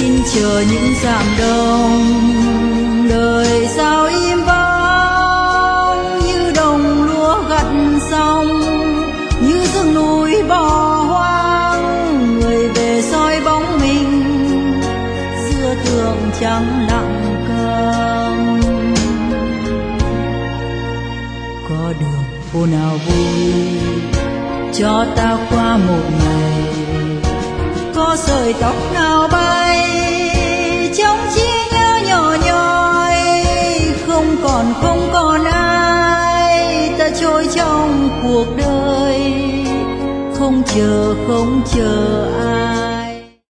xin chờ những dặm đông, đời sao im bóng như đồng lúa gặt xong, như rừng núi bỏ hoang, người về soi bóng mình giữa tường trắng lặng câm. Có đường phố nào vui cho ta qua một ngày, có sợi tóc nào bay trong trí nhớ nhỏ nhoi, không còn ai ta trôi trong cuộc đời, không chờ ai.